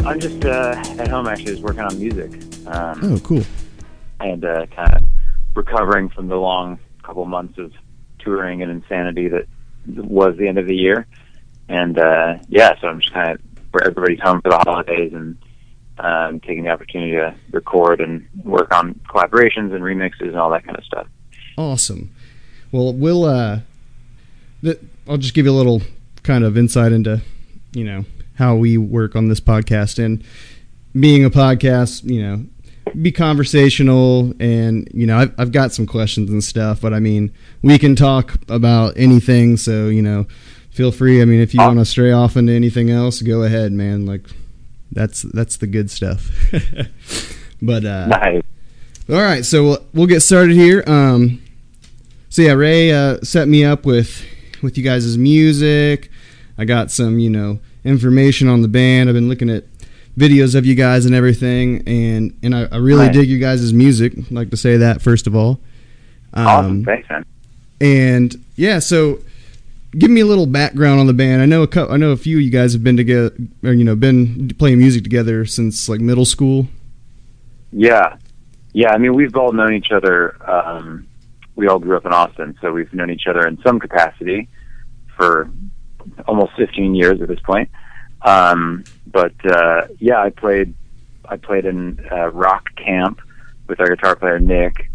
I'm just at home actually, just working on music. Oh, cool. And kind of recovering from the long couple months of touring and insanity that was the end of the year. And so I'm just kind of where everybody's home for the holidays and taking the opportunity to record and work on collaborations and remixes and all that kind of stuff. Awesome. Well, I'll just give you a little kind of insight into, how we work on this podcast. And being a podcast, be conversational, and I've got some questions and stuff, but I mean, we can talk about anything, so feel free. I mean, if you want to stray off into anything else, go ahead, man. Like that's the good stuff. But nice. All right, so we'll get started here. So yeah, Ray set me up with you guys' music. I got some information on the band. I've been looking at videos of you guys and everything, and I really dig you guys' music. I'd like to say that first of all. Awesome, thanks, man. And yeah, so give me a little background on the band. I know a few of you guys have been together, or been playing music together since like middle school. Yeah. I mean, we've all known each other. We all grew up in Austin, so we've known each other in some capacity for almost 15 years at this point. But I played in rock camp with our guitar player Nick.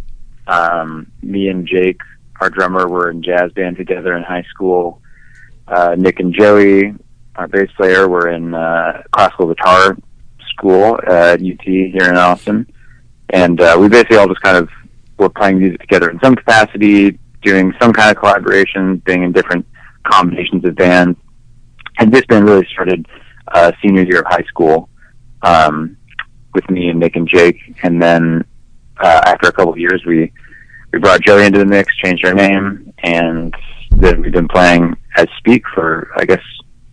Me and Jake, our drummer, were in jazz band together in high school. Nick and Joey, our bass player, were in classical guitar school at UT here in Austin. And we basically all just kind of were playing music together in some capacity, doing some kind of collaboration, being in different combinations of bands. And this band really started senior year of high school with me and Nick and Jake. And then after a couple of years, we brought Joey into the mix, changed our name, and then we've been playing as Speak for, I guess,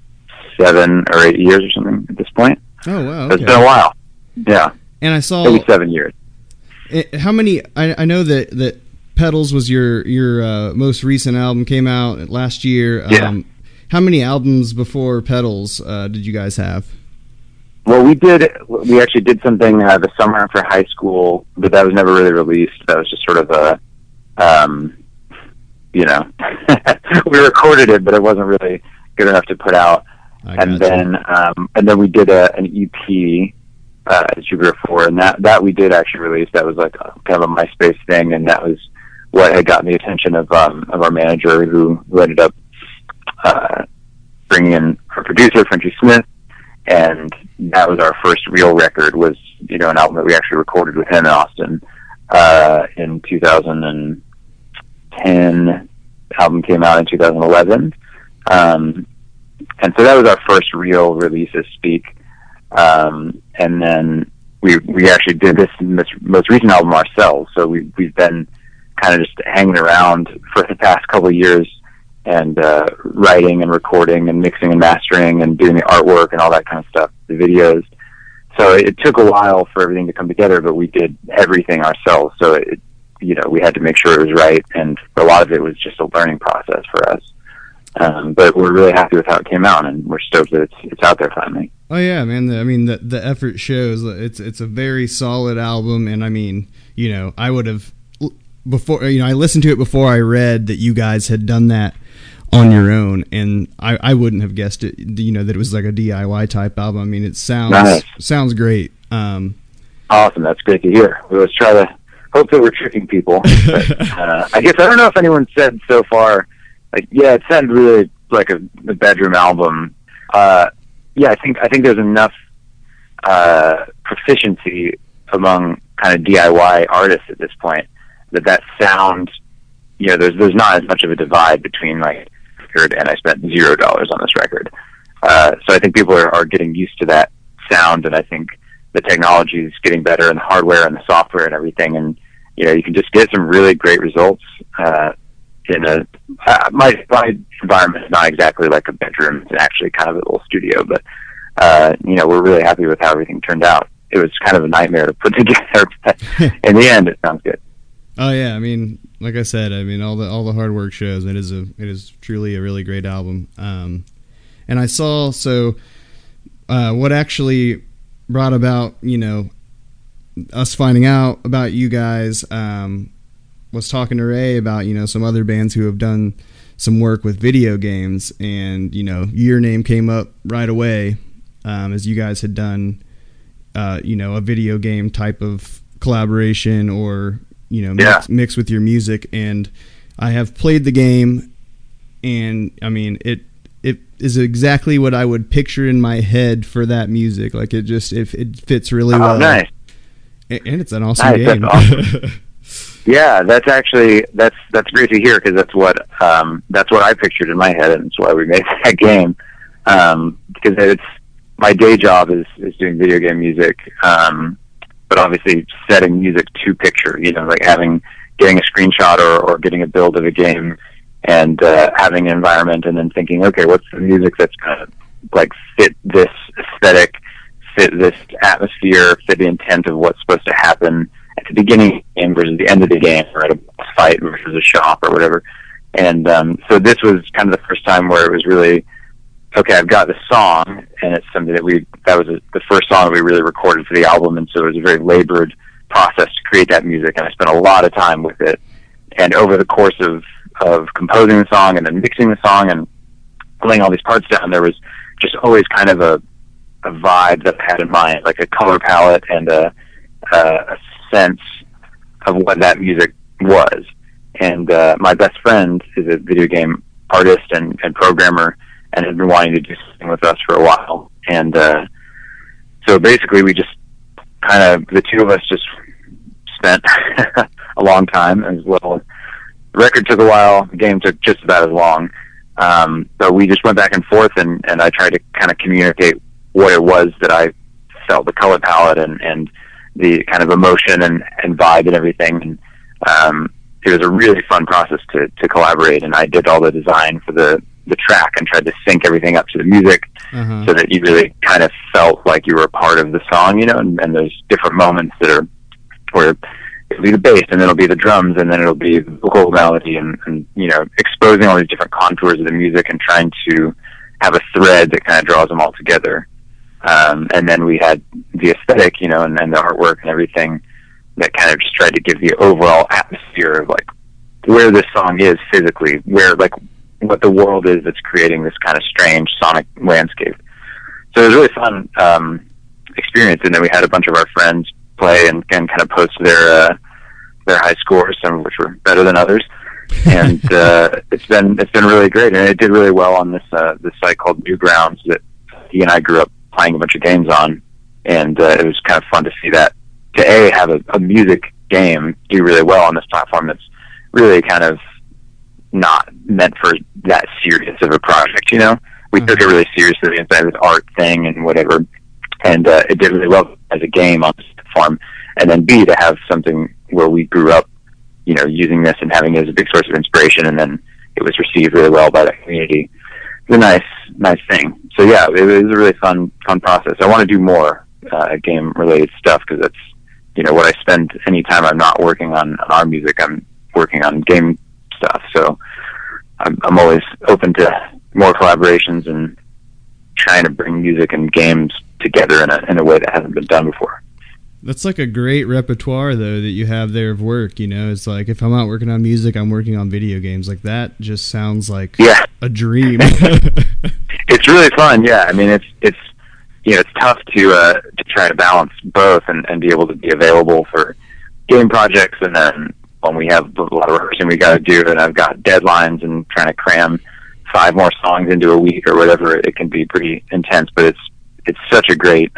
7 or 8 years or something at this point. Oh, wow. Okay. It's been a while. Yeah. And I saw... Maybe 7 years. How many... I know that Petals was your most recent album, came out last year. Yeah. How many albums before Petals did you guys have? Well, we actually did something the summer after high school, but that was never really released. That was just sort of a, we recorded it, but it wasn't really good enough to put out. And then we did an EP, Jupiter 4, and that we did actually release. That was like kind of a MySpace thing, and that was what had gotten the attention of our manager, who ended up bringing in our producer, Frenchie Smith, and that was our first real record, was an album that we actually recorded with him in Austin in 2010. The album came out in 2011, and so that was our first real release as Speak. And then we actually did this most recent album ourselves, so we've been kind of just hanging around for the past couple of years and writing and recording and mixing and mastering and doing the artwork and all that kind of stuff, the videos. So it took a while for everything to come together, but we did everything ourselves. So we had to make sure it was right, and a lot of it was just a learning process for us. But we're really happy with how it came out, and we're stoked that it's out there finally. Oh yeah, man! I mean, the effort shows. It's a very solid album, and I mean, I would have before. I listened to it before I read that you guys had done that on your own, and I wouldn't have guessed it. That it was like a DIY type album. I mean, it sounds great. Awesome, that's great to hear. We always try to hope that we're tricking people. But, I guess I don't know if anyone said so far. Like, yeah, it sounded really like a bedroom album. I think there's enough proficiency among kind of DIY artists at this point that sound, there's not as much of a divide between like record and I spent $0 on this record. So I think people are getting used to that sound, and I think the technology is getting better, and the hardware and the software and everything, and you can just get some really great results. My environment is not exactly like a bedroom. It's actually kind of a little studio, but we're really happy with how everything turned out. It was kind of a nightmare to put together, but in the end, it sounds good. Oh yeah, I mean, like I said, all the hard work shows. It is truly a really great album. And I saw what actually brought about, us finding out about you guys. Was talking to Ray about, some other bands who have done some work with video games, and, your name came up right away, as you guys had done, a video game type of collaboration or, mix with your music. And I have played the game, and I mean, it is exactly what I would picture in my head for that music. Like it fits really well. Nice. And it's an awesome game. That's awesome. Yeah, that's great to hear, because that's what I pictured in my head, and that's why we made that game. Because it's my day job is doing video game music, but obviously setting music to picture. Like getting a screenshot or getting a build of a game, and having an environment, and then thinking, okay, what's the music that's gonna like fit this aesthetic, fit this atmosphere, fit the intent of what's supposed to happen at the beginning of the game versus the end of the game, or at a boss fight versus a shop or whatever. And so this was kind of the first time where it was really, okay, I've got the song, and it's something that was the first song that we really recorded for the album, and so it was a very labored process to create that music, and I spent a lot of time with it. And over the course of composing the song and then mixing the song and laying all these parts down, there was just always kind of a vibe that I had in mind, like a color palette and a sense of what that music was. And my best friend is a video game artist and programmer, and had been wanting to do something with us for a while. And so basically we just kind of, the two of us just spent a long time as well. The record took a while, the game took just about as long. So we just went back and forth, and I tried to kind of communicate what it was that I felt, the color palette and the kind of emotion and vibe and everything. And it was a really fun process to collaborate, and I did all the design for the track and tried to sync everything up to the music, so that you really kind of felt like you were a part of the song, and there's different moments where it'll be the bass, and then it'll be the drums, and then it'll be the vocal melody, and exposing all these different contours of the music and trying to have a thread that kind of draws them all together. And then we had the aesthetic, and the artwork and everything that kind of just tried to give the overall atmosphere of like where this song is physically, where like what the world is that's creating this kind of strange sonic landscape. So it was a really fun experience. And then we had a bunch of our friends play and kind of post their high scores, some of which were better than others. And it's been really great, and it did really well on this site called Newgrounds that he and I grew up playing a bunch of games on, and it was kind of fun to see that, to have a music game do really well on this platform that's really kind of not meant for that serious of a project. We took it really seriously inside this art thing and whatever, and it did really well as a game on this platform. And then B, to have something where we grew up, using this and having it as a big source of inspiration, and then it was received really well by the community. It's a nice thing. So yeah, it was a really fun process. I want to do more game related stuff, because that's what I spend any time I'm not working on our music. I'm working on game stuff. So I'm always open to more collaborations and trying to bring music and games together in a way that hasn't been done before. That's like a great repertoire, though, that you have there of work. It's like, if I'm not working on music, I'm working on video games. Like, that just sounds like a dream. It's really fun. Yeah. I mean, it's tough to try to balance both and be able to be available for game projects. And then when we have a lot of rehearsing we got to do, and I've got deadlines and trying to cram 5 more songs into a week or whatever, it can be pretty intense. But it's such a great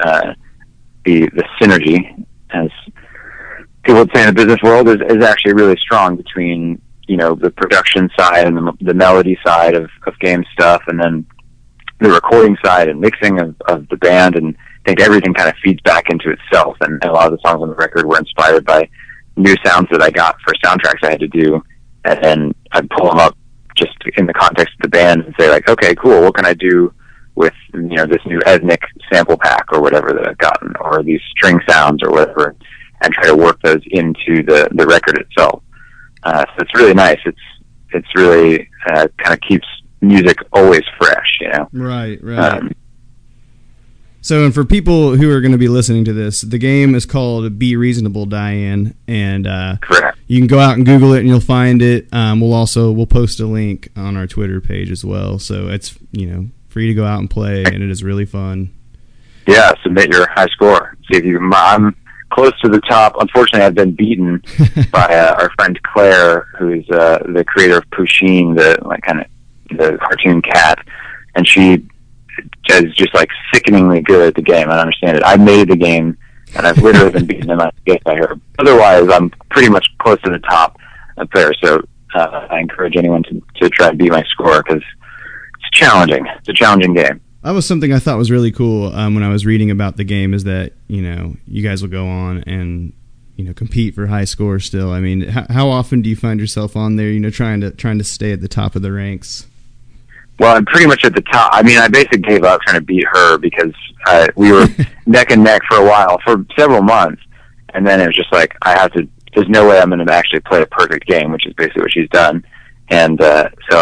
the synergy, as people would say in the business world, is actually really strong between the production side and the melody side of game stuff, and then the recording side and mixing of the band. And I think everything kind of feeds back into itself, and a lot of the songs on the record were inspired by new sounds that I got for soundtracks I had to do, and then I'd pull them up just in the context of the band and say, like, okay, cool, what can I do with this new ethnic sample pack or whatever that I've gotten, or these string sounds or whatever, and try to work those into the record itself. So it's really nice. It's really kind of keeps music always fresh, Right. So, and for people who are going to be listening to this, the game is called Be Reasonable, Diane, and Correct. You can go out and Google it, and you'll find it. We'll post a link on our Twitter page as well, so it's free to go out and play, and it is really fun. Yeah, submit your high score. See if you. I'm close to the top. Unfortunately, I've been beaten by our friend Claire, who's the creator of Pusheen, the cartoon cat, and she is just like sickeningly good at the game. I don't understand it. I made the game, and I've literally been beaten in my face by her. Otherwise, I'm pretty much close to the top up there. So I encourage anyone to try to beat my score because it's challenging. It's a challenging game. That was something I thought was really cool when I was reading about the game, is that you guys will go on and compete for high score still. I mean, how often do you find yourself on there, trying to stay at the top of the ranks? Well, I'm pretty much at the top. I mean, I basically gave up trying to beat her because we were neck and neck for a while, for several months, and then it was just like there's no way I'm going to actually play a perfect game, which is basically what she's done. And so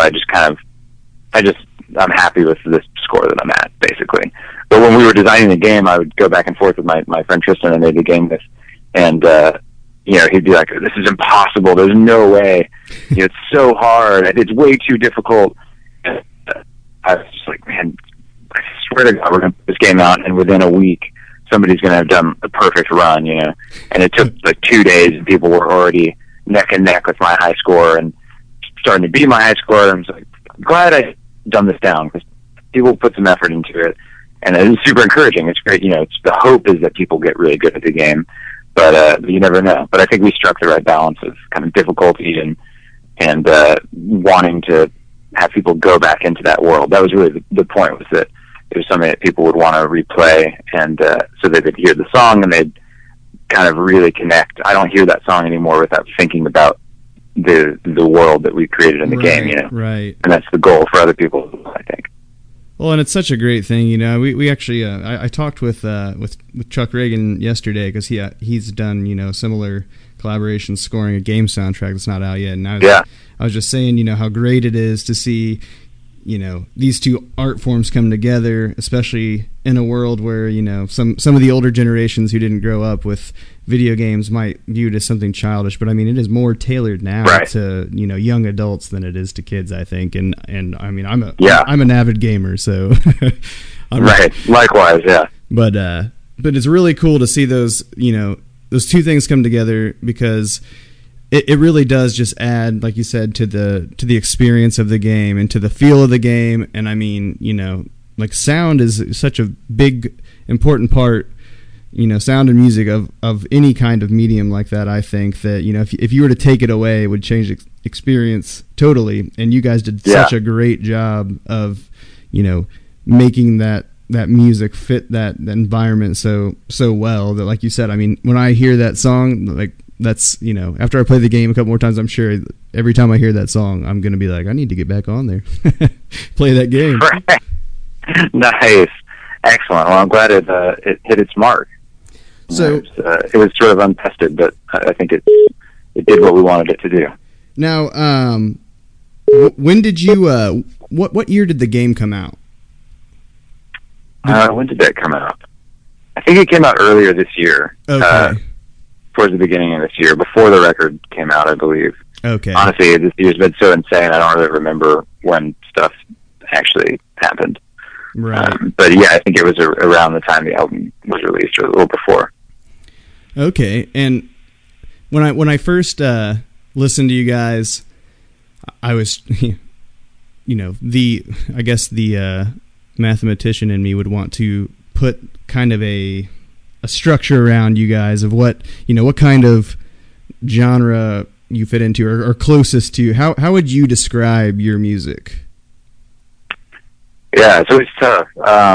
I'm happy with this score that I'm at, basically. But when we were designing the game, I would go back and forth with my friend Tristan I made the game with, and he'd be like, "This is impossible. There's no way. It's so hard. It's way too difficult." And I was just like, "Man, I swear to God, we're going to put this game out, and within a week, somebody's going to have done a perfect run." And it took like 2 days, and people were already neck and neck with my high score and starting to beat my high score. And I'm glad I dumb this down because people put some effort into it, and it is super encouraging. It's great. It's the hope is that people get really good at the game, but you never know. But I think we struck the right balance of kind of difficulty and wanting to have people go back into that world. That was really the point, was that it was something that people would want to replay, and so they could hear the song and they'd kind of really connect. I don't hear that song anymore without thinking about the world that we created in the game, Right. And that's the goal for other people, I think. Well, and it's such a great thing, We actually, I talked with Chuck Reagan yesterday because he's done similar collaborations scoring a game soundtrack that's not out yet, and I was just saying how great it is to see these two art forms come together, especially in a world where some of the older generations who didn't grow up with video games might view it as something childish, but I mean it is more tailored now to young adults than it is to kids, I think, and I mean I'm an avid gamer, so likewise, yeah. But it's really cool to see those those two things come together, because it really does just add, like you said, to the experience of the game and to the feel of the game. And I mean, like sound is such a big, important part, sound and music of any kind of medium like that. I think that, if you were to take it away, it would change the experience totally. And you guys did such a great job of, making that music fit that environment so well that, like you said, I mean, when I hear that song, like, that's, after I play the game a couple more times, I'm sure every time I hear that song, I'm going to be like, I need to get back on there, play that game. Right. Nice. Excellent. Well, I'm glad it hit its mark. So it was sort of untested, but I think it did what we wanted it to do. Now, when did you, what year did the game come out? When did that come out? I think it came out earlier this year. Okay. Towards the beginning of this year, before the record came out, I believe. Okay. Honestly, this year's been so insane, I don't really remember when stuff actually happened. Right. But yeah, I think it was around the time the album was released, or a little before. Okay. And when I first listened to you guys, I was, the mathematician in me would want to put kind of a structure around you guys of what kind of genre you fit into, or closest to. How would you describe your music? Yeah, it's always tough.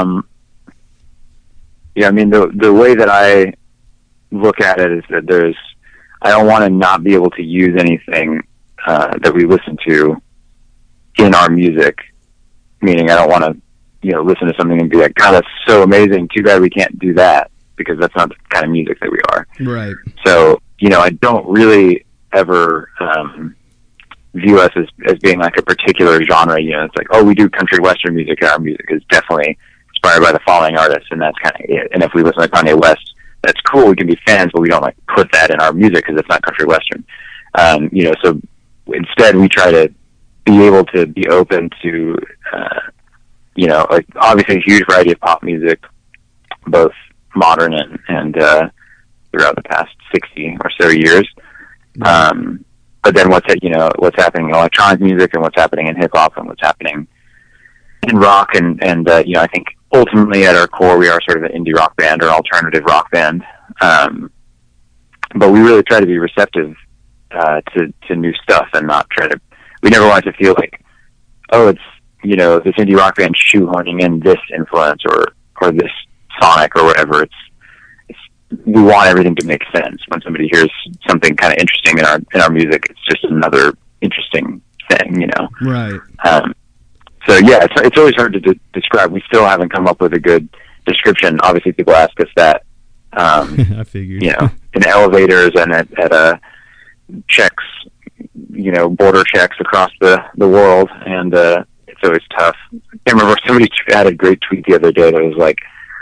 I mean, the way that I look at it is that I don't want to not be able to use anything that we listen to in our music. Meaning, I don't want to listen to something and be like, God, that's so amazing. Too bad we can't do that, because that's not the kind of music that we are. Right. So, I don't really ever view us as being like a particular genre. It's like, oh, we do country western music, and our music is definitely inspired by the following artists, and that's kind of it. And if we listen to Kanye West, that's cool. We can be fans, but we don't like put that in our music because it's not country western. So instead we try to be able to be open to, like obviously a huge variety of pop music, both modern and throughout the past 60 or so years. But then what's happening in electronic music and what's happening in hip hop and what's happening in rock and I think ultimately at our core we are sort of an indie rock band or alternative rock band. But we really try to be receptive to new stuff and not we never want it to feel like, oh, it's, this indie rock band shoehorning in this influence or this sonic or whatever. We want everything to make sense. When somebody hears something kind of interesting in our music, it's just another interesting thing, Right. So yeah, it's always hard to describe. We still haven't come up with a good description. Obviously, people ask us that. I figured. In elevators and at checks, border checks across the world, and it's always tough. I can't remember. Somebody had a great tweet the other day that was like,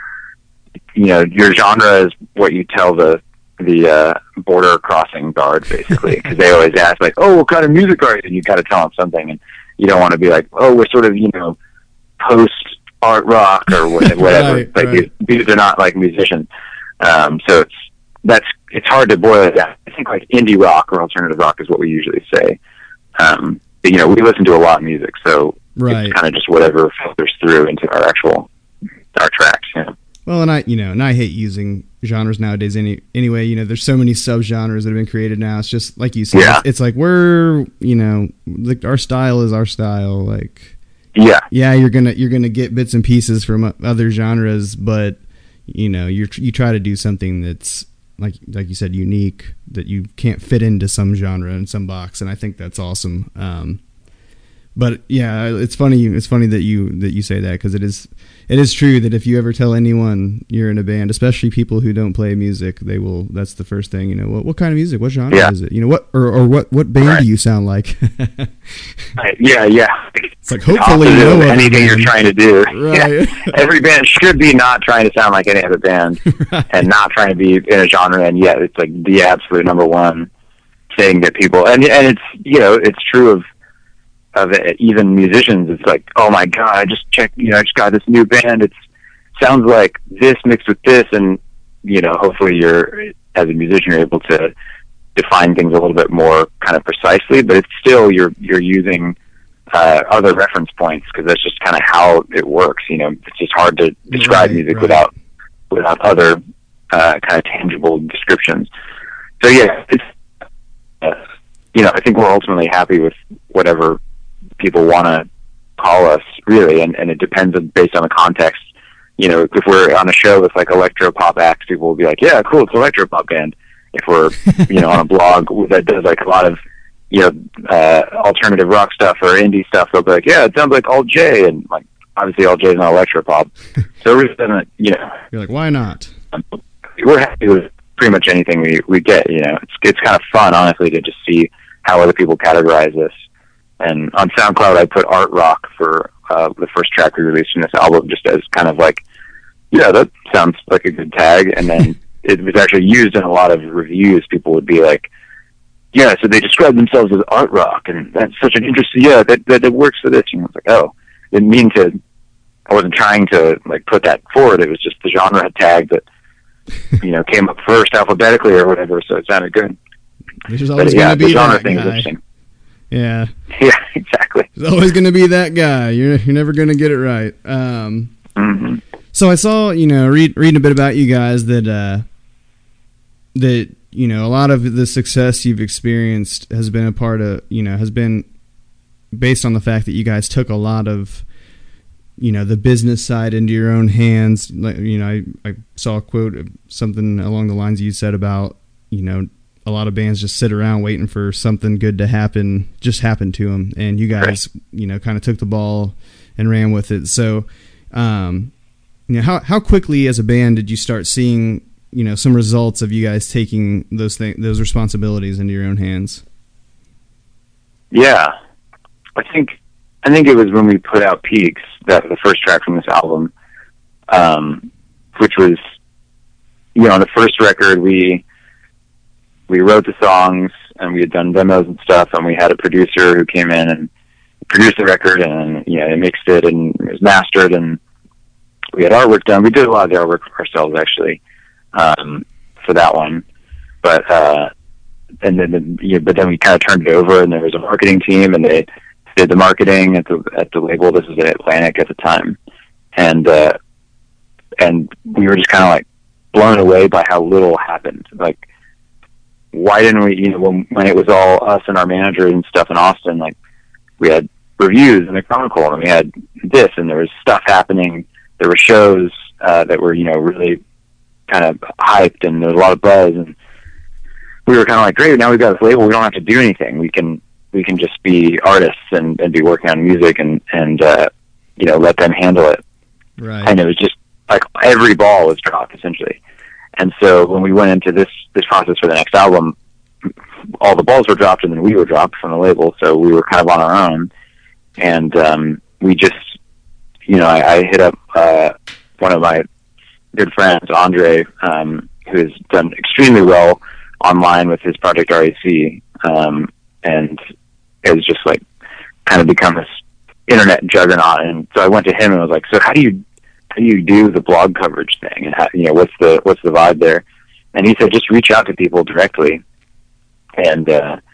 your genre is what you tell the border crossing guard, basically, because they always ask like, oh, what kind of music are you? And you got to tell them something, and you don't want to be like, oh, we're sort of post art rock or whatever. Right. These are not like musicians, so it's hard to boil it down. I think like indie rock or alternative rock is what we usually say. But, we listen to a lot of music, so right. It's kind of just whatever filters through into our tracks. Well, and I hate using genres nowadays. Anyway, there's so many subgenres that have been created now. It's just like you said. Yeah. It's like we're, like our style is our style. Like, yeah, you're gonna get bits and pieces from other genres, but you try to do something that's like you said, unique, that you can't fit into some genre in some box, and I think that's awesome. But yeah, it's funny that you say that, because it is true that if you ever tell anyone you're in a band, especially people who don't play music, that's the first thing, what kind of music, what genre is it, what band right. do you sound like? Yeah. It's like, hopefully anything you're trying to do. Right. Yeah. Every band should be not trying to sound like any other band, right. And not trying to be in a genre, and yet it's like the absolute number one thing that people, and it's, it's true of even musicians. It's like, oh my god, I just checked, I just got this new band, it sounds like this mixed with this, and hopefully you're, as a musician, you're able to define things a little bit more kind of precisely, but it's still you're using other reference points, because that's just kind of how it works. It's just hard to describe music without other kind of tangible descriptions. So yeah, it's I think we're ultimately happy with whatever people want to call us, really, and it depends based on the context. If we're on a show with like electro pop acts, people will be like, yeah, cool, it's an electro pop band. If we're on a blog that does like a lot of alternative rock stuff or indie stuff, they'll be like, yeah, it sounds like Alt J, and like obviously Alt J is not electro pop, so it really doesn't. You're like, why not? We're happy with pretty much anything we get. It's kind of fun, honestly, to just see how other people categorize this. And on SoundCloud, I put art rock for the first track we released from this album, just as kind of like, yeah, that sounds like a good tag. And then it was actually used in a lot of reviews. People would be like, yeah, so they describe themselves as art rock, and that's such an interesting, that works for this. And I was like, oh, I wasn't trying to like put that forward. It was just the genre had tagged that, came up first alphabetically or whatever, so it sounded good. Which is always going to be the genre that thing guy. is interesting. Yeah. Yeah, exactly. There's always going to be that guy. You're never going to get it right. Mm-hmm. So I saw, reading a bit about you guys that a lot of the success you've experienced has been has been based on the fact that you guys took a lot of, the business side into your own hands. Like, I saw a quote of something along the lines you said about, a lot of bands just sit around waiting for something good to happen to them. And you guys, kind of took the ball and ran with it. So, how quickly as a band did you start seeing, some results of you guys taking those responsibilities into your own hands? Yeah, I think it was when we put out Peaks, that the first track from this album. which was, on the first record, we wrote the songs and we had done demos and stuff, and we had a producer who came in and produced the record, and they mixed it and it was mastered, and we had artwork done. We did a lot of the artwork ourselves, actually, for that one. But then we kind of turned it over, and there was a marketing team, and they did the marketing at the label. This was at Atlantic at the time, and we were just kind of like blown away by how little happened. Like, why didn't we? When it was all us and our manager and stuff in Austin, like, we had reviews in the Chronicle, and we had this, and there was stuff happening. There were shows that were really kind of hyped, and there was a lot of buzz, and we were kind of like, great, now we've got this label, we don't have to do anything. We can just be artists and be working on music and let them handle it. Right. And it was just like every ball was dropped, essentially. And so when we went into this process for the next album, all the balls were dropped, and then we were dropped from the label, so we were kind of on our own. And we just, I hit up one of my good friends, Andre, who has done extremely well online with his project RAC, and it was just like kind of become this internet juggernaut. And so I went to him and was like, so how do you do the blog coverage thing, and how, what's the vibe there? And he said, just reach out to people directly, and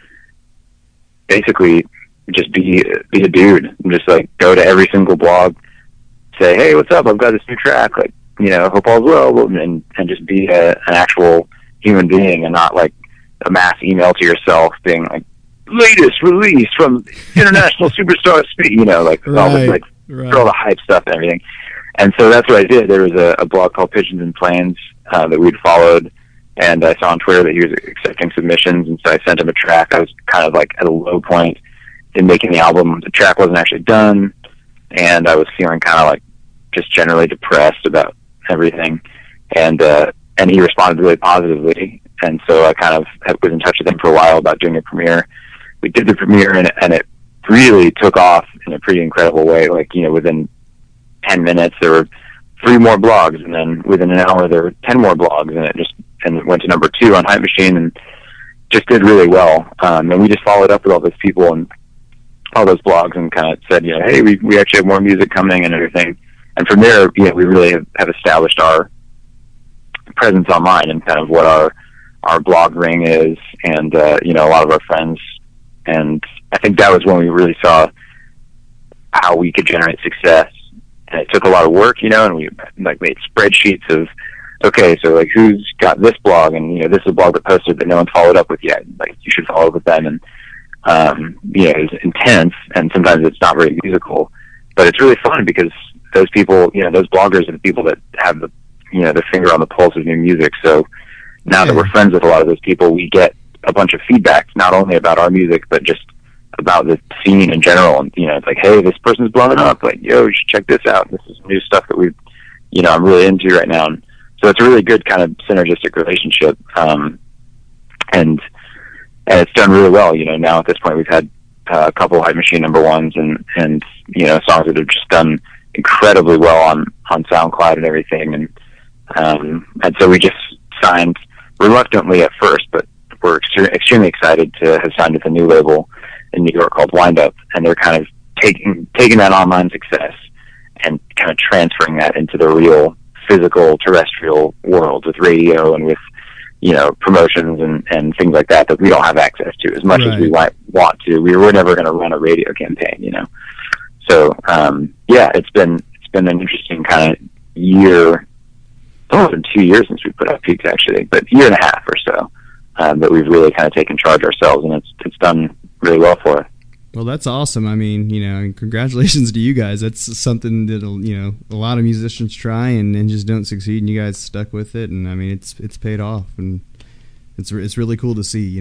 basically just be a dude, and just like go to every single blog, say, hey, what's up? I've got this new track, like, hope all's well, and just be an actual human being, and not like a mass email to yourself being like, latest release from international superstar speed, like all this, like, all the hype stuff and everything. And so that's what I did. There was a blog called Pigeons and Planes that we'd followed, and I saw on Twitter that he was accepting submissions, and so I sent him a track. I was kind of like at a low point in making the album. The track wasn't actually done, and I was feeling kind of like just generally depressed about everything. And he responded really positively, and so I kind of was in touch with him for a while about doing a premiere. We did the premiere, and it really took off in a pretty incredible way. Like, within 10 minutes there were 3 more blogs, and then within an hour there were 10 more blogs, and it went to number 2 on Hype Machine, and just did really well. And we just followed up with all those people and all those blogs, and kind of said, hey, we actually have more music coming and everything. And from there, we really have established our presence online, and kind of what our blog ring is, and a lot of our friends. And I think that was when we really saw how we could generate success. And it took a lot of work, and we like made spreadsheets of, okay, so like who's got this blog, and this is a blog that posted that no one followed up with yet. Like, you should follow up with them. And it's intense, and sometimes it's not very musical, but it's really fun because those people, those bloggers are the people that have the their finger on the pulse of new music. So now that we're friends with a lot of those people, we get a bunch of feedback, not only about our music, but just about the scene in general. And, it's like, hey, this person's blowing up. Like, yo, you should check this out. This is new stuff that we've, I'm really into right now. And so it's a really good kind of synergistic relationship. And it's done really well. Now at this point we've had a couple of Hype Machine #1s and songs that have just done incredibly well on SoundCloud and everything. And so we just signed reluctantly at first, but we're extremely excited to have signed with a new label in New York called Wind Up, and they're kind of taking that online success and kind of transferring that into the real physical terrestrial world with radio and with promotions and things like that we don't have access to as much as we might want to. We were never going to run a radio campaign, So it's been an interesting kind of year. It's almost been 2 years since we put out Peaks, actually, but a year and a half or so. That we've really kind of taken charge ourselves, and it's done really well for us. Well, that's awesome. I mean, congratulations to you guys. That's something that a lot of musicians try and just don't succeed, and you guys stuck with it. And I mean, it's paid off, and it's really cool to see.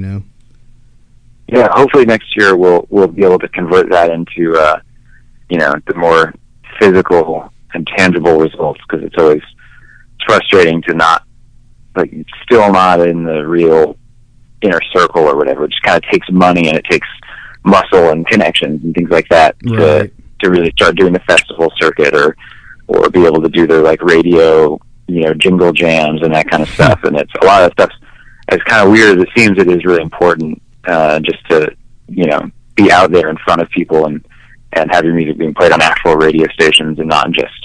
Yeah, hopefully next year we'll be able to convert that into the more physical and tangible results, because it's always frustrating to not, like, still not in the real inner circle or whatever. It just kind of takes money, and it takes muscle and connections and things like that to really start doing the festival circuit or or be able to do their like radio, jingle jams and that kind of stuff. And it's a lot of stuff. As kind of weird as it seems, it is really important just to be out there in front of people and have your music being played on actual radio stations and not just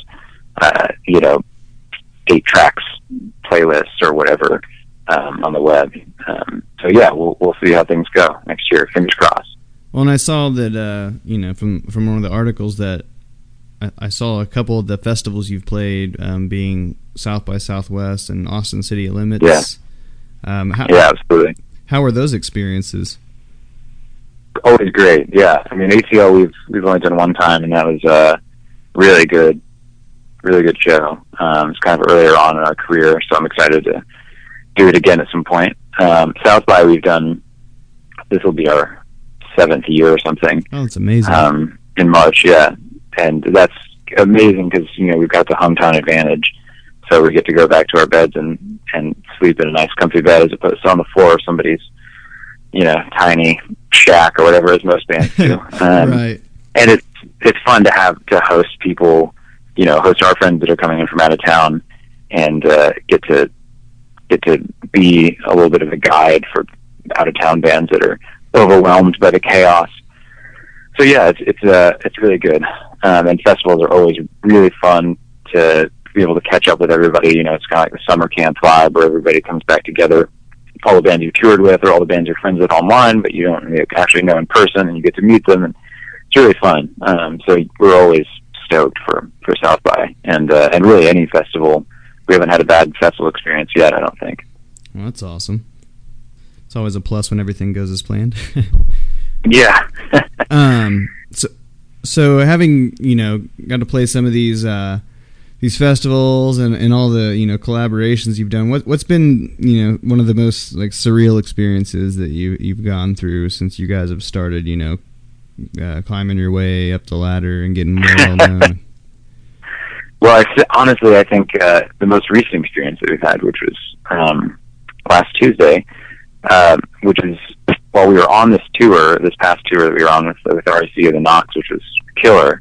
8 tracks playlists or whatever on the web. So yeah, we'll see how things go next year. Fingers crossed. Well, and I saw that from one of the articles that I saw a couple of the festivals you've played, being South by Southwest and Austin City Limits. Yeah. Yeah, absolutely. How were those experiences? Always great. Yeah, I mean ATL we've only done one time, and that was a really good show. It's kind of earlier on in our career, so I'm excited to do it again at some point. South by we've done. This will be our 7th year or something. Oh, it's amazing. In March, yeah, and that's amazing because we've got the hometown advantage, so we get to go back to our beds and sleep in a nice comfy bed as opposed to on the floor of somebody's tiny shack or whatever, as most bands do. Right. And it's fun to host people, host our friends that are coming in from out of town, and get to be a little bit of a guide for out of town bands that are overwhelmed by the chaos. So yeah, it's really good. And festivals are always really fun to be able to catch up with everybody. It's kind of like the summer camp vibe where everybody comes back together. All the bands you toured with, or all the bands you're friends with online, but you don't actually know in person, and you get to meet them, and it's really fun. So we're always stoked for South by, and really any festival. We haven't had a bad festival experience yet, I don't think. Well, that's awesome. It's always a plus when everything goes as planned. Yeah. So having got to play some of these festivals and all the collaborations you've done, what's been one of the most like surreal experiences that you've gone through since you guys have started climbing your way up the ladder and getting more well known? Well, honestly, I think the most recent experience that we've had, which was last Tuesday, which is while we were on this past tour that we were on with REC of the Knox, which was killer.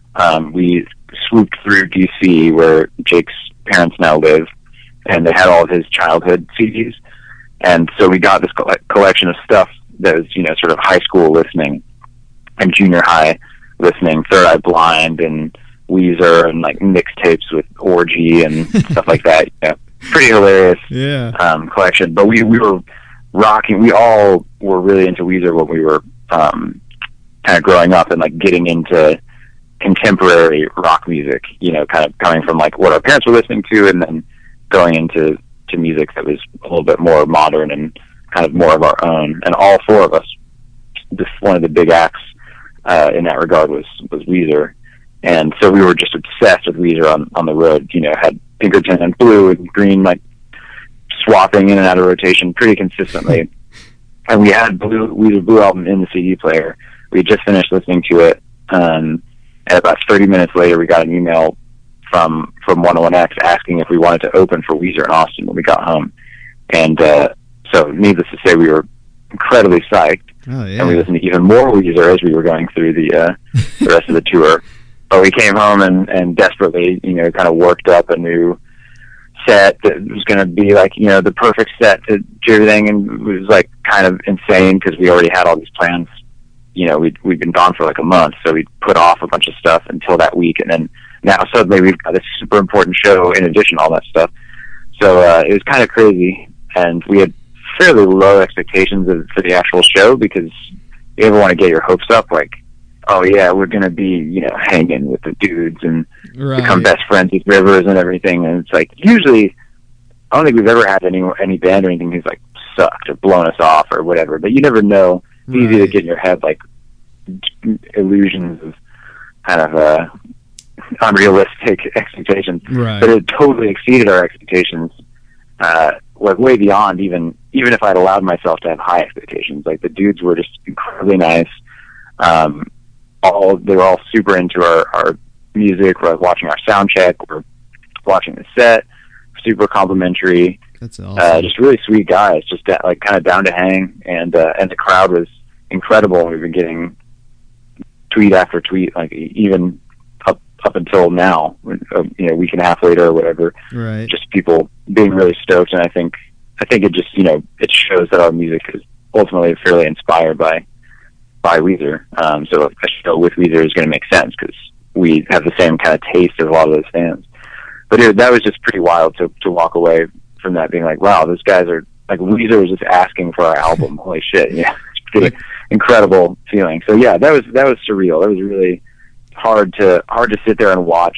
We swooped through DC, where Jake's parents now live, and they had all of his childhood CDs. And so we got this collection of stuff that was, sort of high school listening and junior high listening, Third Eye Blind and Weezer and like mixtapes with Orgy and stuff like that. Pretty hilarious collection. But we were rocking. We all were really into Weezer when we were kind of growing up and like getting into contemporary rock music, kind of coming from like what our parents were listening to and then going into music that was a little bit more modern and kind of more of our own. And all 4 of us, one of the big acts in that regard was Weezer. And so we were just obsessed with Weezer on the road, had Pinkerton and Blue and Green like swapping in and out of rotation pretty consistently. And we had Weezer Blue album in the CD player. We had just finished listening to it. And about 30 minutes later, we got an email from 101X asking if we wanted to open for Weezer in Austin when we got home. And so needless to say, we were incredibly psyched. Oh, yeah. And we listened to even more Weezer as we were going through the rest of the tour. But we came home and desperately, kind of worked up a new set that was going to be like, the perfect set to do everything. And it was like kind of insane because we already had all these plans. We'd been gone for like a month, so we put off a bunch of stuff until that week. And then now suddenly we've got this super important show in addition to all that stuff. So it was kind of crazy. And we had fairly low expectations for the actual show because you ever want to get your hopes up, like, oh yeah, we're going to be, hanging with the dudes and become best friends with Rivers and everything. And it's like, usually, I don't think we've ever had any band or anything who's like sucked or blown us off or whatever, but you never know. It's easy to get in your head like illusions of kind of unrealistic expectations. Right. But it totally exceeded our expectations, like way beyond even if I'd allowed myself to have high expectations. Like the dudes were just incredibly nice. They were all super into our music. We're watching our sound check. We're watching the set. Super complimentary. That's awesome. Just really sweet guys. Just like kind of down to hang, and the crowd was incredible. We've been getting tweet after tweet, like even up up until now, you know, a week and a half later or whatever. Right. Just people being really stoked, and I think it just, you know, it shows that our music is ultimately fairly inspired by Weezer. So a show with Weezer is going to make sense because we have the same kind of taste as a lot of those fans. But that was just pretty wild to walk away from that being like, wow, those guys are like, Weezer is just asking for our album. Holy shit! Yeah, it's pretty incredible feeling. So yeah, that was surreal. That was really hard to sit there and watch,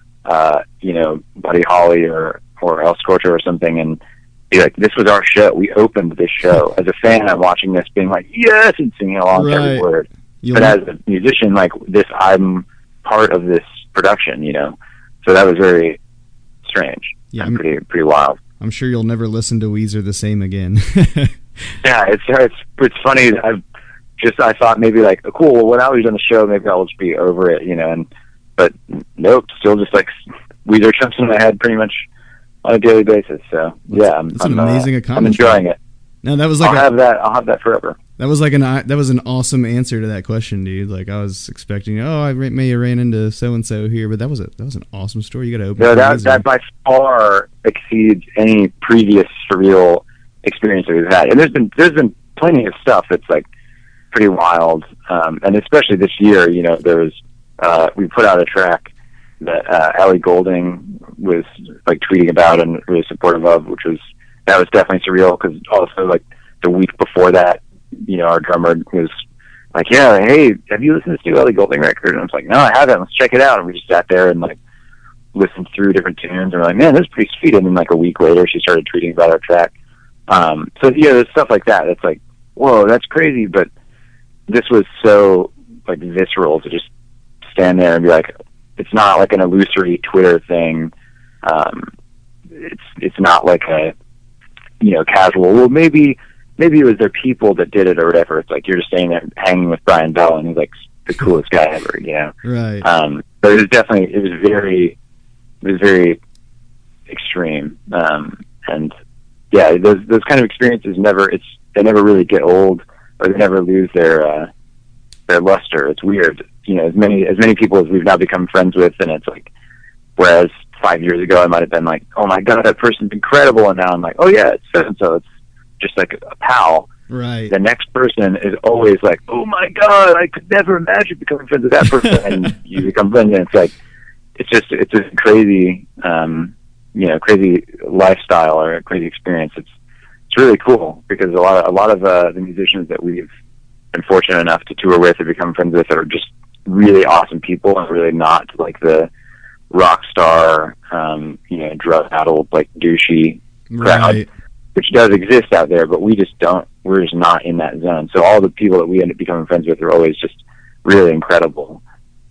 you know, Buddy Holly or El Scorcho or something and be like, this was our show. We opened this show. As a fan, I'm watching this being like, yes, and singing along to every word. But as a musician, like this, I'm part of this production, you know? So that was very strange. Yeah, pretty wild. I'm sure you'll never listen to Weezer the same again. Yeah, it's funny. I thought maybe like, cool, well, when I was on the show, maybe I'll just be over it, you know, but nope, still just like Weezer jumps in my head pretty much on a daily basis. So yeah, it's an amazing accomplishment. I'm enjoying it. No, that was like I'll have that forever. That was like that was an awesome answer to that question, dude. Like I was expecting, I may have ran into so and so here, but that was an awesome story. You got to open. No, that by far exceeds any previous surreal experience that we've had. And there's been plenty of stuff that's like pretty wild, and especially this year, you know, we put out a track that Ellie Goulding was like tweeting about and really supportive of, that was definitely surreal because also like the week before that, you know, our drummer was like, yeah, hey, have you listened to this new Ellie Goulding record? And I was like, no, I haven't. Let's check it out. And we just sat there and like listened through different tunes and we're like, man, this is pretty sweet. And then like a week later, she started tweeting about our track. So yeah, there's stuff like that. It's like, whoa, that's crazy. But this was so like visceral to just stand there and be like, it's not like an illusory Twitter thing. It's not like a, you know, casual, well, maybe it was their people that did it or whatever. It's like you're just staying there hanging with Brian Bell and he's like the coolest guy ever, you know? Right. But it was very extreme. And yeah, those kind of experiences they never really get old or they never lose their luster. It's weird. You know, as many people as we've now become friends with, and it's like, whereas 5 years ago I might have been like, oh my God, that person's incredible. And now I'm like, oh yeah, it's so-and-so. It's just like a pal. Right. The next person is always like, oh my God, I could never imagine becoming friends with that person. And you become friends, and it's like, it's a crazy, you know, crazy lifestyle or a crazy experience. It's really cool because a lot of the musicians that we've been fortunate enough to tour with or become friends with are just really awesome people and really not like the rock star, you know, drug-addled, like douchey crowd, right, which does exist out there, but we're just not in that zone. So all the people that we end up becoming friends with are always just really incredible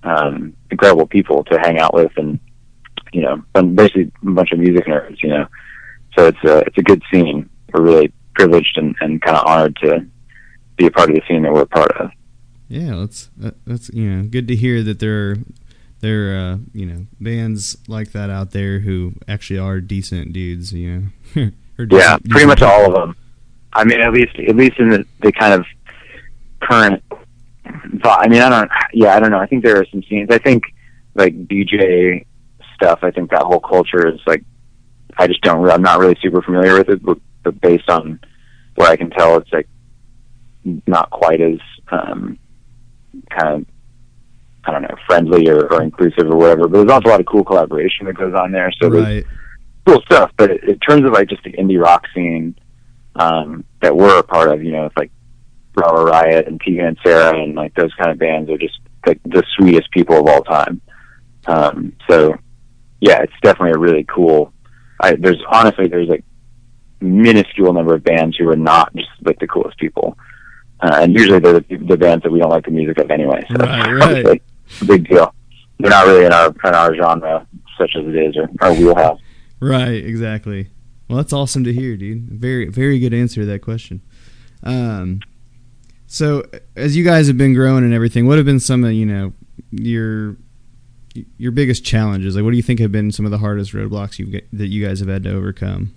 people to hang out with, and you know, basically a bunch of music nerds, you know. So it's a good scene. We're really privileged and kind of honored to be a part of the scene that we're a part of. Yeah, that's you know, good to hear that there are you know, bands like that out there who actually are decent dudes, you know. Yeah, pretty much all of them. I mean, at least in the kind of current. I mean, I don't know. I think there are some scenes. I think like DJ stuff. I think that whole culture is like, I'm not really super familiar with it, but based on what I can tell, it's like not quite as kind of, I don't know, friendly or inclusive or whatever. But there's also a lot of cool collaboration that goes on there. So right, cool stuff. But in terms of like just the indie rock scene that we're a part of, you know, it's like Flower Riot and Tegan and Sarah and like those kind of bands are just like the sweetest people of all time. So yeah, it's definitely a really cool. There's like minuscule number of bands who are not just like the coolest people, and usually they're the bands that we don't like the music of anyway. So right. Like, it's a big deal. They're not really in our genre, such as it is, or our wheelhouse. Right, exactly. Well, that's awesome to hear, dude. Very, very good answer to that question. So, as you guys have been growing and everything, what have been some of, you know, your biggest challenges? Like, what do you think have been some of the hardest roadblocks that you guys have had to overcome?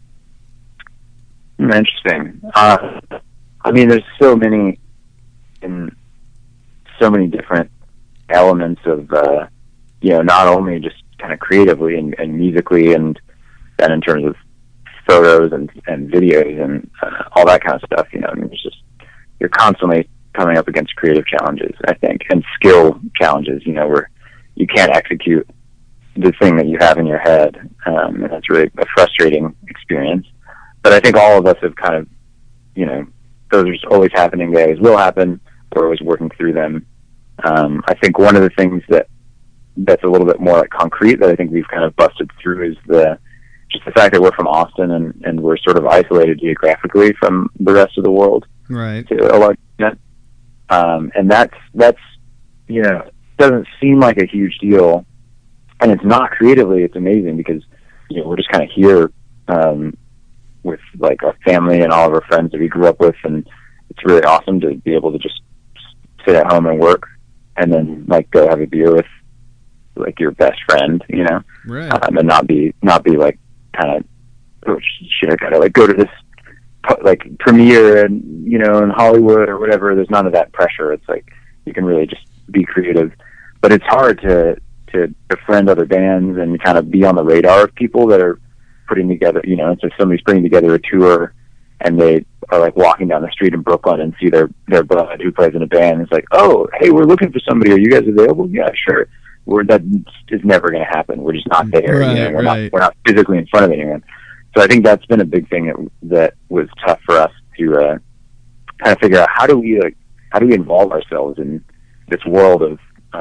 Interesting. I mean, there's so many different elements of, not only just kind of creatively and musically, and then in terms of photos and videos and all that kind of stuff. I mean, you're constantly coming up against creative challenges, I think, and skill challenges, where you can't execute the thing that you have in your head. And that's really a frustrating experience. But I think all of us have kind of, those are always happening. They always will happen. We're always working through them. I think one of the things that's a little bit more like concrete that I think we've kind of busted through is just the fact that we're from Austin and we're sort of isolated geographically from the rest of the world. Right. To a large extent. And that's doesn't seem like a huge deal, and it's not creatively. It's amazing because we're just kind of here with like our family and all of our friends that we grew up with, and it's really awesome to be able to just sit at home and work, and then like go have a beer with like your best friend, right, and not be like kind of, oh shit, I gotta like go to this like premiere and in Hollywood or whatever. There's none of that pressure. It's like you can really just be creative, but it's hard to befriend other bands and kind of be on the radar of people that are putting together, it's like somebody's putting together a tour and they are like walking down the street in Brooklyn and see their bud who plays in a band. It's like, oh, hey, we're looking for somebody. Are you guys available? Yeah, sure. That is never going to happen. We're just not there. Right, we're not physically in front of anyone. So I think that's been a big thing that was tough for us to kind of figure out how do we involve ourselves in this world of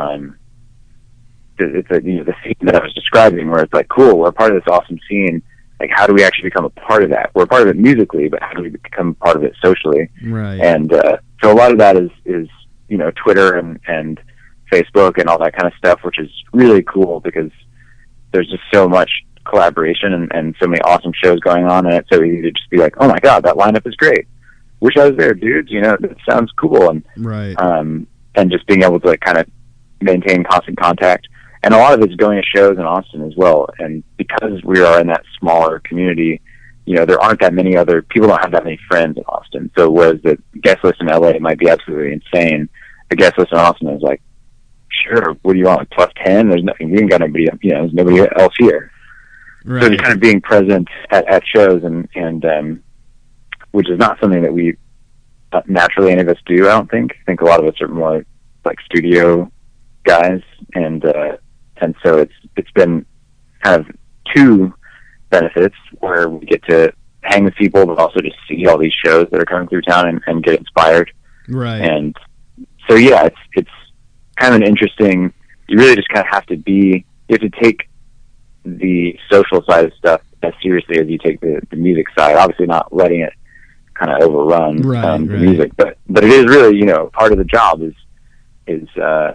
it's the scene that I was describing, where it's like, cool, we're part of this awesome scene. Like, how do we actually become a part of that? We're a part of it musically, but how do we become part of it socially? Right. And so a lot of that is Twitter and Facebook and all that kind of stuff, which is really cool because there's just so much collaboration and so many awesome shows going on, and it's so easy to just be like, oh my god, that lineup is great. Wish I was there, dudes. That sounds cool. And right. And just being able to like kind of maintain constant contact. And a lot of it's going to shows in Austin as well. And because we are in that smaller community, there aren't that many other people, don't have that many friends in Austin. So whereas the guest list in LA might be absolutely insane, the guest list in Austin is like, sure, what do you want, like plus 10? There's nothing, we ain't got nobody, there's nobody else here. Right. So just kind of being present at shows and which is not something that we naturally any of us do, I don't think. I think a lot of us are more like studio guys, and so it's been kind of two benefits where we get to hang with people, but also just see all these shows that are coming through town and get inspired. Right. And so yeah, it's kind of an interesting. You really just kind of have to take the social side of stuff as seriously as you take the music side. Obviously, not letting it kind of overrun the music, but it is really part of the job is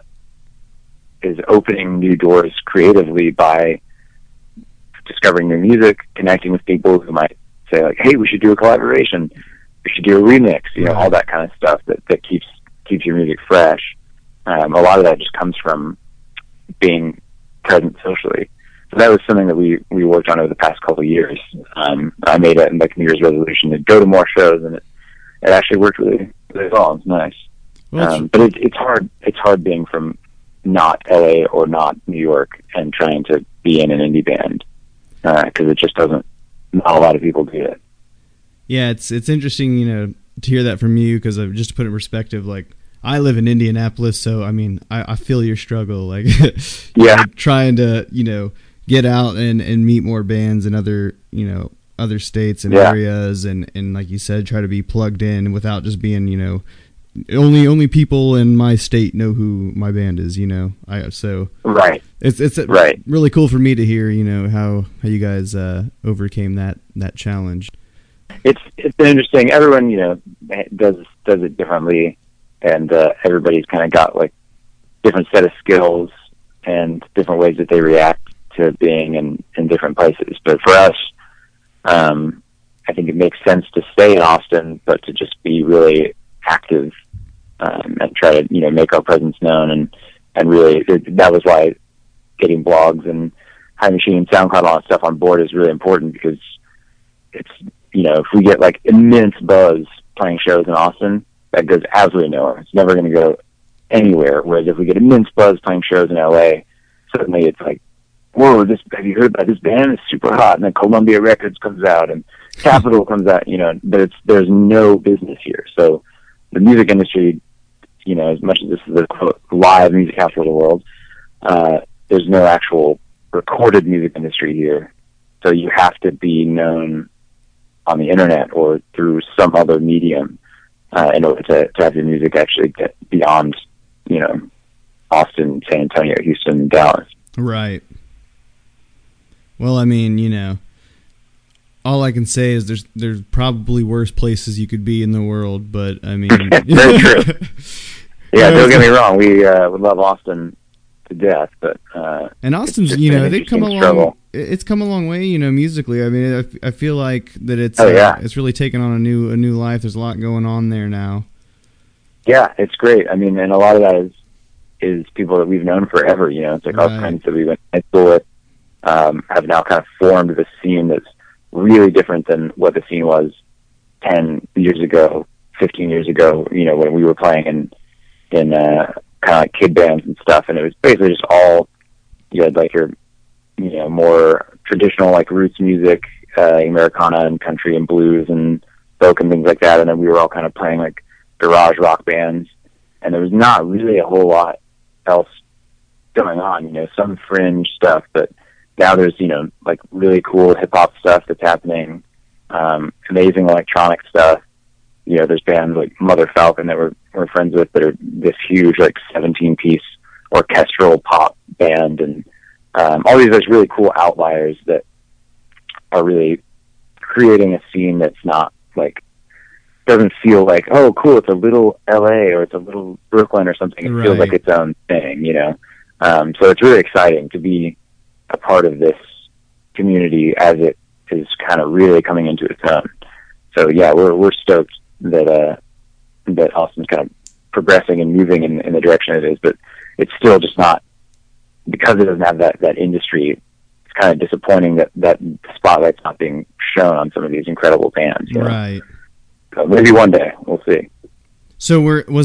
opening new doors creatively by discovering new music, connecting with people who might say like, hey, we should do a collaboration, we should do a remix, all that kind of stuff that keeps your music fresh. A lot of that just comes from being present socially. So that was something that we worked on over the past couple of years. I made it like New Year's resolution to go to more shows, and it actually worked really, really well. It's nice. Well, but it's hard. It's hard being from not LA or not New York and trying to be in an indie band because it just doesn't. Not a lot of people do it. Yeah, it's interesting, to hear that from you, because just to put it in perspective, like I live in Indianapolis, so I mean, I feel your struggle, like yeah, trying to get out and meet more bands in other other states and areas, and like you said, try to be plugged in without just being only people in my state know who my band is. So right. It's right. really cool for me to hear how you guys overcame that challenge. It's been interesting. Everyone does it differently, and everybody's kind of got like different set of skills and different ways that they react to being in different places. But for us, I think it makes sense to stay in Austin, but to just be really active and try to make our presence known, and really that was why getting blogs and High Machine and SoundCloud and all that stuff on board is really important, because it's if we get like immense buzz playing shows in Austin, that goes absolutely nowhere. It's never going to go anywhere. Whereas if we get immense buzz playing shows in LA, suddenly it's like, whoa, have you heard about this band? It's super hot. And then Columbia Records comes out and Capitol comes out, but there's no business here. So the music industry, as much as this is the quote, live music capital of the world, there's no actual recorded music industry here. So you have to be known on the internet or through some other medium in order to have your music actually get beyond, Austin, San Antonio, Houston, Dallas. Right. Well, I mean, all I can say is there's probably worse places you could be in the world, but I mean, very true. Yeah, don't get me wrong. We love Austin to death, but and Austin's, they've come a long. It's come a long way, musically. I mean, I feel like that it's it's really taken on a new life. There's a lot going on there now. Yeah, it's great. I mean, and a lot of that is people that we've known forever. It's like our friends that we went to high school with have now kind of formed this scene that's really different than what the scene was 10 years ago, 15 years ago. When we were playing in kind of like kid bands and stuff, and it was basically just all you had like your more traditional like roots music, Americana and country and blues and folk and things like that, and then we were all kind of playing like garage rock bands, and there was not really a whole lot else going on. Some fringe stuff, but now there's like really cool hip hop stuff that's happening, amazing electronic stuff. There's bands like Mother Falcon that we're friends with that are this huge like 17-piece orchestral pop band, and all these really cool outliers that are really creating a scene that's not like, doesn't feel like, oh cool, it's a little LA or it's a little Brooklyn or something. It feels like its own thing, so it's really exciting to be a part of this community as it is kind of really coming into its own. So yeah, we're stoked that Austin's kind of progressing and moving in the direction it is, but it's still just not, because it doesn't have that industry. It's kind of disappointing that spotlight's not being shown on some of these incredible bands. Right. So maybe one day we'll see. So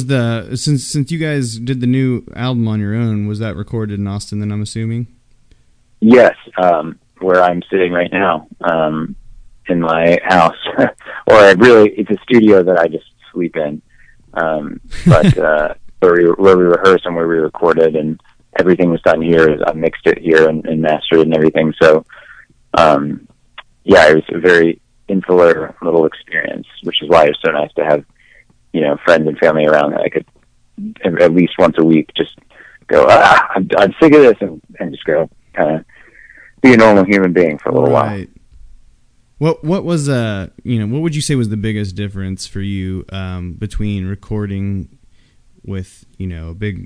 since you guys did the new album on your own, was that recorded in Austin then, I'm assuming? Yes, where I'm sitting right now, in my house, or it's a studio that I just sleep in, but where we rehearsed and where we recorded, and everything was done here. I mixed it here and mastered it and everything. So, it was a very insular little experience, which is why it's so nice to have, friends and family around that I could at least once a week just go, I'm sick of this, and just go kind of be a normal human being for a little while. What was what would you say was the biggest difference for you between recording with a big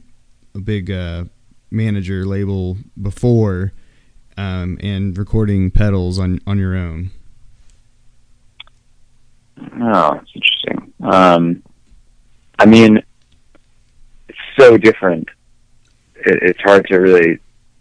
manager label before and recording Pedals on your own? Oh, it's interesting. I mean, it's so different. It's hard to really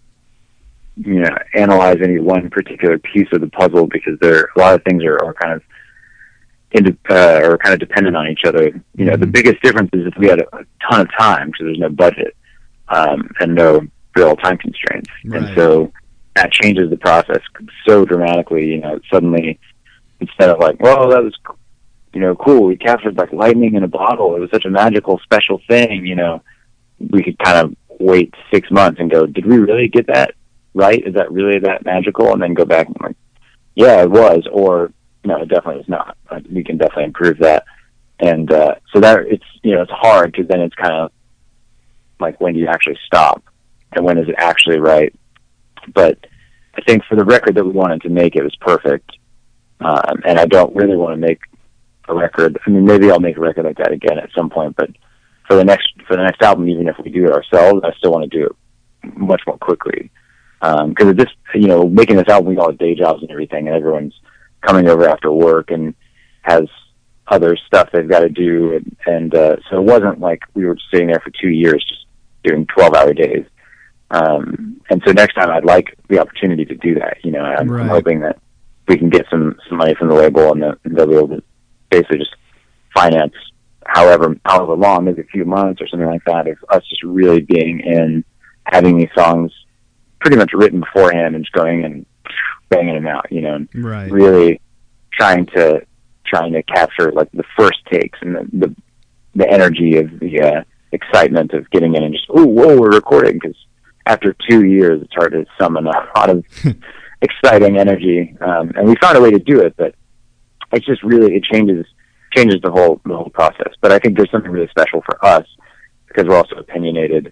analyze any one particular piece of the puzzle, because a lot of things are kind of or kind of dependent on each other. The biggest difference is if we had a ton of time, because there's no budget and no real time constraints, and so that changes the process so dramatically. Suddenly, instead of like, well, that was cool, we captured like lightning in a bottle, it was such a magical special thing, we could kind of wait 6 months and go, did we really get that right? Is that really that magical? And then go back and like, yeah, it was, or no, it definitely is not. We can definitely improve that. And so that it's hard, because then it's kind of like, when do you actually stop, and when is it actually right? But I think for the record that we wanted to make, it was perfect. And I don't really want to make a record. I mean, maybe I'll make a record like that again at some point, but for the next album, even if we do it ourselves, I still want to do it much more quickly. Because at this, making this album, we all have day jobs and everything, and everyone's coming over after work and has other stuff they've got to do, and so it wasn't like we were sitting there for 2 years just doing 12-hour days. And so next time, I'd like the opportunity to do that. I'm hoping that we can get some money from the label, and they'll be able to basically just finance however long, maybe a few months or something like that, of us just really being in, having these songs pretty much written beforehand and just going and banging them out, you know, and Right. really trying to capture like the first takes and the energy of the excitement of getting in and just, oh, whoa, we're recording, because after 2 years, it's hard to summon a lot of exciting energy, and we found a way to do it, but it's just really, it changes the whole process. But I think there's something really special for us because we're also opinionated.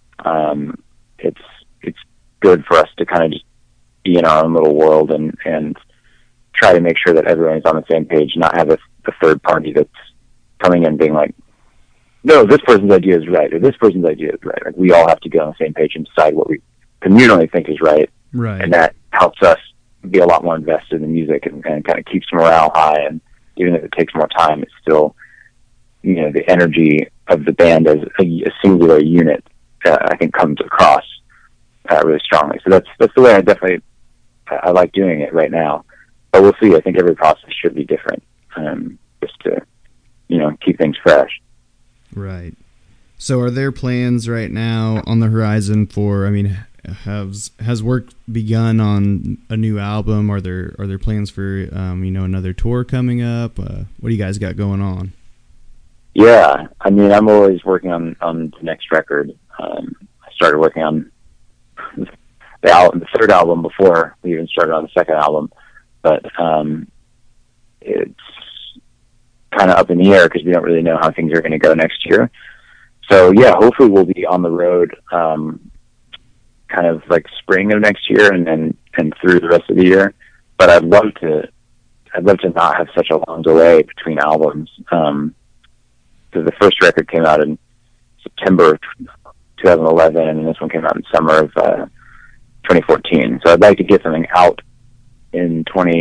It's good for us to kind of just be in our own little world and try to make sure that everyone is on the same page, not have a third party that's coming in being like, no, this person's idea is right, or this person's idea is right. Like, we all have to get on the same page and decide what we communally think is right. Right. And that helps us be a lot more invested in music and kind of keeps morale high. And even if it takes more time, it's still, you know, the energy of the band as a singular unit, I think comes across really strongly. So that's the way I like doing it right now. But we'll see. I think every process should be different, just to, you know, keep things fresh. Right. So are there plans right now on the horizon for, I mean, has work begun on a new album? Are there plans for, you know, another tour coming up? What do you guys got going on? Yeah. I mean, I'm always working on the next record. I started working on the third album before we even started on the second album, but it's kind of up in the air because we don't really know how things are going to go next year. So yeah, hopefully we'll be on the road, kind of like spring of next year and through the rest of the year. But I'd love to not have such a long delay between albums. Because the first record came out in September of 2011 and this one came out in summer of 2014. So I'd like to get something out in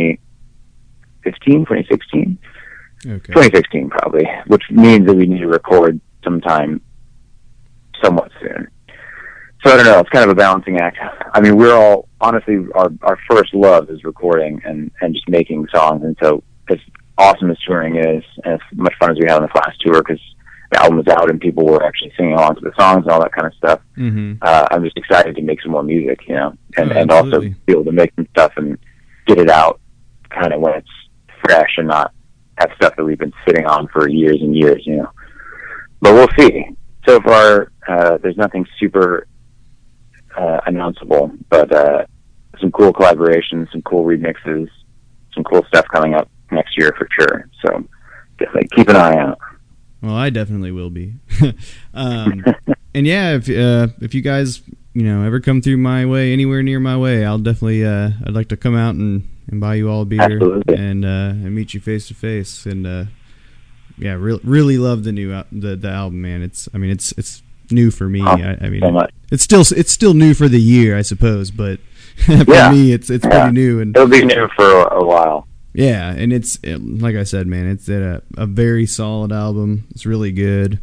2016. Okay. 2016 probably, which means that we need to record sometime somewhat soon. So I don't know, it's kind of a balancing act. I mean, we're all, honestly, our first love is recording and just making songs. And so as awesome as touring is, and as much fun as we had on this last tour, because the album was out and people were actually singing along to the songs and all that kind of stuff, I'm just excited to make some more music, you know, and also be able to make some stuff and get it out kind of when it's fresh and not have stuff that we've been sitting on for years and years, you know. But we'll see. So far, there's nothing super announceable, but some cool collaborations, some cool remixes, some cool stuff coming up next year for sure. So definitely keep an eye out. Well, I definitely will be. And yeah, if you guys, you know, ever come through my way, anywhere near my way, I'll definitely I'd like to come out and buy you all a beer. Absolutely. And meet you face to face. And yeah, really love the new the album, man. It's new for me. I mean, so it's still new for the year, I suppose, but for me, it's pretty new. And it'll be new for a while. Yeah, and it's like I said, man, it's a very solid album. It's really good.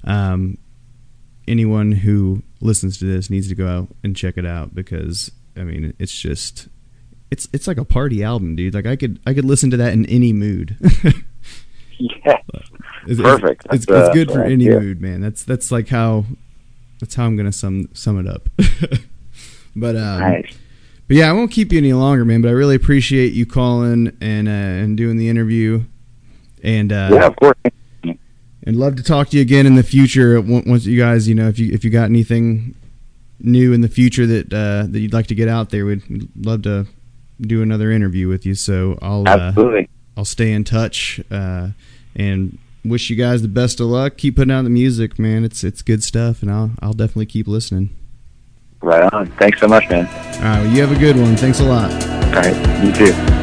Anyone who listens to this needs to go out and check it out because I mean, it's just it's like a party album, dude. Like I could listen to that in any mood. Yeah, perfect. It's good for any mood, man. That's like how I'm gonna sum it up. But nice. But yeah, I won't keep you any longer, man. But I really appreciate you calling and doing the interview. And yeah, of course. And love to talk to you again in the future. Once you guys, you know, if you got anything new in the future that you'd like to get out there, we'd love to do another interview with you. So absolutely. I'll stay in touch and wish you guys the best of luck. Keep putting out the music, man. It's good stuff, and I'll definitely keep listening. Right on. Thanks so much, man. All right. Well, you have a good one. Thanks a lot. All right. You too.